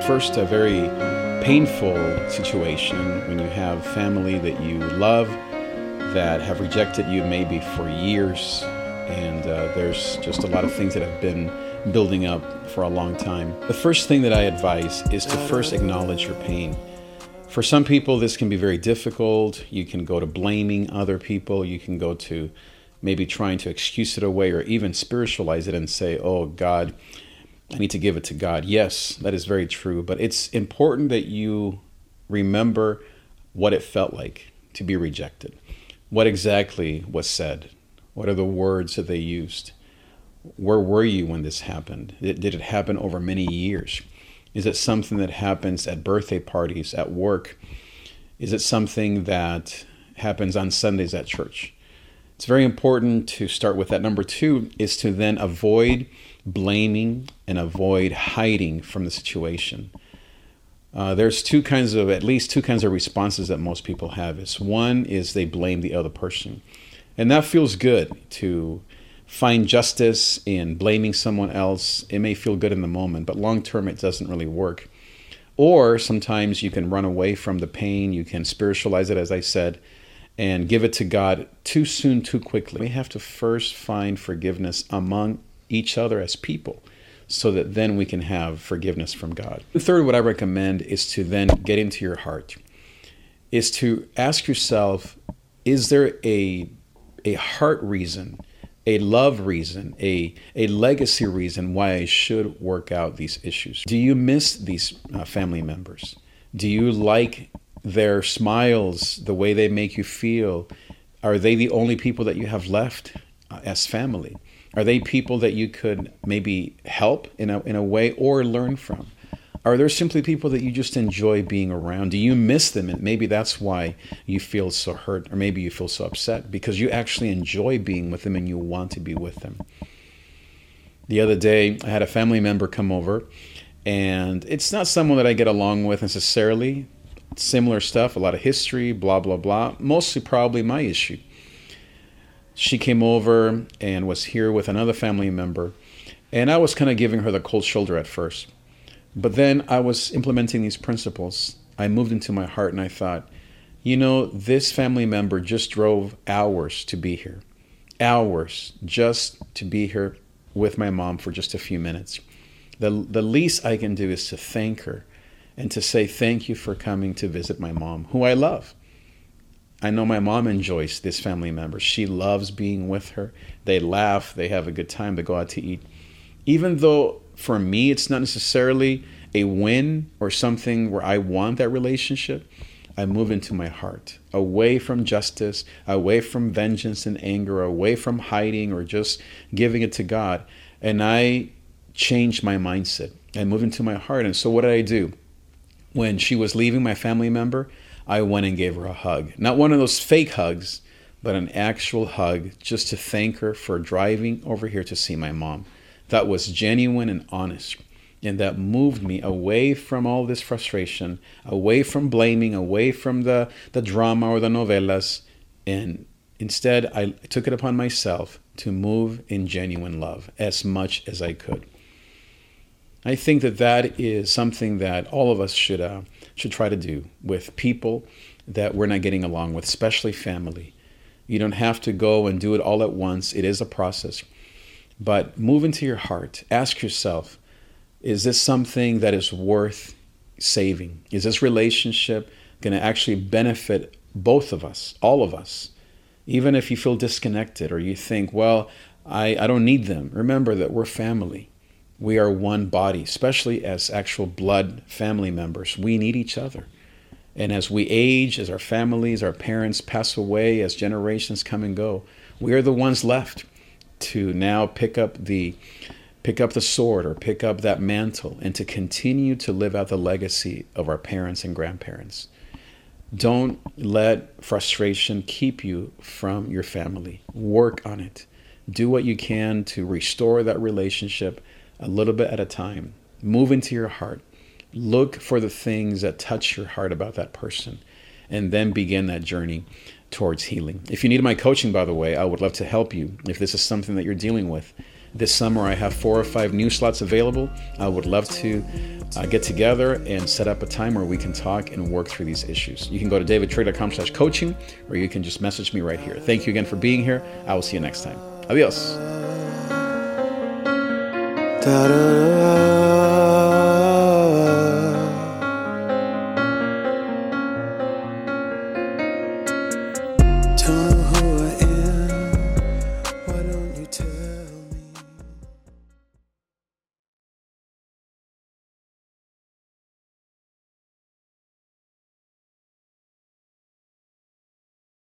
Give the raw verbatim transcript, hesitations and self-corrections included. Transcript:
first a very painful situation when you have family that you love that have rejected you maybe for years, and uh, there's just a lot of things that have been building up for a long time. The first thing that I advise is to first acknowledge your pain. For some people, this can be very difficult. You can go to blaming other people. You can go to maybe trying to excuse it away or even spiritualize it and say, oh, God, I need to give it to God. Yes, that is very true. But it's important that you remember what it felt like to be rejected. What exactly was said? What are the words that they used? Where were you when this happened? Did it happen over many years? Is it something that happens at birthday parties, at work? Is it something that happens on Sundays at church? It's very important to start with that. Number two is to then avoid blaming and avoid hiding from the situation. Uh, there's two kinds of, at least two kinds of responses that most people have. It's one is they blame the other person. And that feels good to find justice in blaming someone else. It may feel good in the moment, but long term it doesn't really work. Or sometimes you can run away from the pain. You can spiritualize it, as I said, and give it to God too soon, too quickly. We have to first find forgiveness among each other as people so that then we can have forgiveness from God. The third, what I recommend is to then get into your heart, is to ask yourself, is there a, a heart reason, a love reason, a, a legacy reason why I should work out these issues? Do you miss these uh, family members? Do you like their smiles, the way they make you feel? Are they the only people that you have left uh, as family? Are they people that you could maybe help in a in a way or learn from? Are there simply people that you just enjoy being around? Do you miss them? And maybe that's why you feel so hurt, or maybe you feel so upset, because you actually enjoy being with them and you want to be with them. The other day, I had a family member come over, and it's not someone that I get along with necessarily. Similar stuff, a lot of history, blah, blah, blah. Mostly probably my issue. She came over and was here with another family member, and I was kind of giving her the cold shoulder at first. But then I was implementing these principles. I moved into my heart and I thought, you know, this family member just drove hours to be here. Hours just to be here with my mom for just a few minutes. The, the least I can do is to thank her and to say thank you for coming to visit my mom, who I love. I know my mom enjoys this family member. She loves being with her. They laugh. They have a good time. They go out to eat. Even though for me, it's not necessarily a win or something where I want that relationship, I move into my heart, away from justice, away from vengeance and anger, away from hiding or just giving it to God. And I changed my mindset. I move into my heart. And so what did I do? When she was leaving my family member, I went and gave her a hug. Not one of those fake hugs, but an actual hug just to thank her for driving over here to see my mom. That was genuine and honest. And that moved me away from all this frustration, away from blaming, away from the, the drama or the novelas. And instead, I took it upon myself to move in genuine love as much as I could. I think that that is something that all of us should uh, should try to do with people that we're not getting along with, especially family. You don't have to go and do it all at once. It is a process. But move into your heart. Ask yourself, is this something that is worth saving? Is this relationship going to actually benefit both of us, all of us? Even if you feel disconnected or you think, well, I, I don't need them. Remember that we're family. We are one body, especially as actual blood family members. We need each other. And as we age, as our families, our parents pass away, as generations come and go, we are the ones left to now pick up the pick up the sword or pick up that mantle and to continue to live out the legacy of our parents and grandparents. Don't let frustration keep you from your family. Work on it. Do what you can to restore that relationship a little bit at a time. Move into your heart. Look for the things that touch your heart about that person, and then begin that journey towards healing. If you need my coaching, by the way, I would love to help you. If this is something that you're dealing with, This summer, I have four or five new slots available. I would love to uh, get together and set up a time where we can talk and work through these issues. You can go to davidtrigg.com slash coaching, or you can just message me right here. Thank you again for being here. I will see you next time. Adios. Da, da, da.